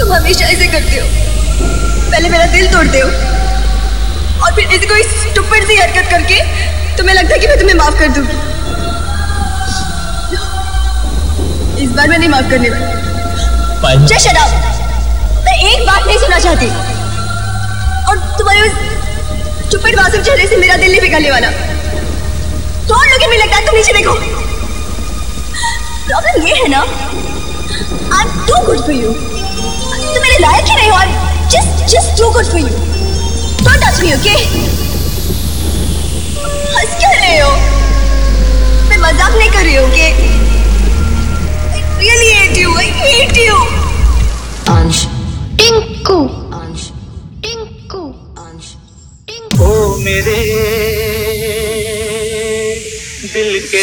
तुम हमेशा ऐसे करते हो, पहले मेरा दिल तोड़ते हो और फिर ऐसे कोई स्टूपिड सी हरकत करके तुम्हें लगता है कि मैं तुम्हें माफ कर दूंगी। इस बार मैं नहीं माफ करने वाली। जस्ट शट अप, मैं एक बात नहीं सुनना चाहती और तुम्हारे उस स्टूपिड मासूम चेहरे से मेरा दिल नहीं पिघलने वाला। कौन लोग मुझे लगता है, तुम नीचे देखो। प्रॉब्लम ये है ना, I am too good for you. तुम मेरे लायक ही नहीं हो, just too good for you. Don't touch me, okay? हंस क्यों रहे हो? मैं मजाक नहीं कर रही हूँ, okay? I really hate you. I hate you. अंश टिंकू, अंश टिंकू, अंश टिंकू। ओ मेरे दिल के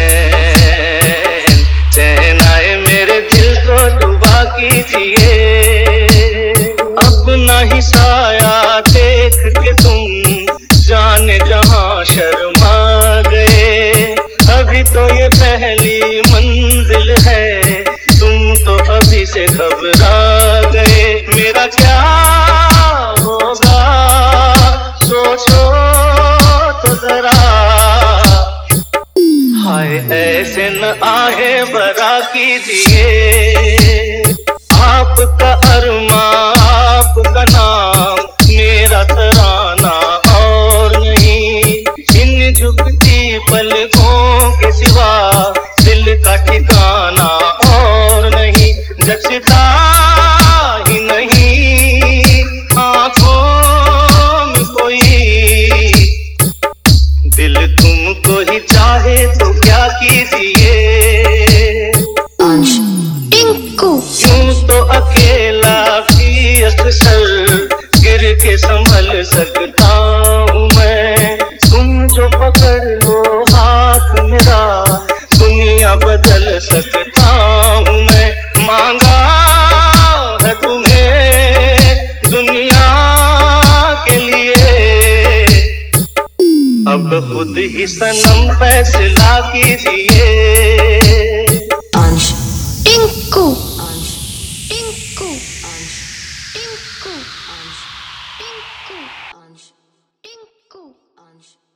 चैन, चैन आए मेरे दिल को डुबा कीजिए। अपना ही साया देख के तुम जाने जहां शर्मा गए। अभी तो ये पहली मंजिल है, तुम तो अभी से घबरा गए। मेरा क्या होगा सोचो तो जरा, हाय ऐसे न आहे बरा कीजिए। आपका अरमा आपका नाम मेरा तराना और नहीं। इन झुकती पलकों के सिवा दिल का ठिकाना और नहीं। जचता ही नहीं आंखों में कोई, दिल तुमको ही चाहे तो क्या कीजिए। अंश टिंकू। यूं तो अकेला भी अक्सर गिर के संभल सकता हूँ मैं। तुम जो पकड़ लो हाथ मेरा, दुनिया बदल सकता हूँ मैं। मांगा है तुम्हें दुनिया के लिए, अब खुद ही सनम फैसला कीजिए। अंश टिंकू, अंश टिंकू, अंश टिंकू, अंश टिंकू, अंश टिंकू, अंश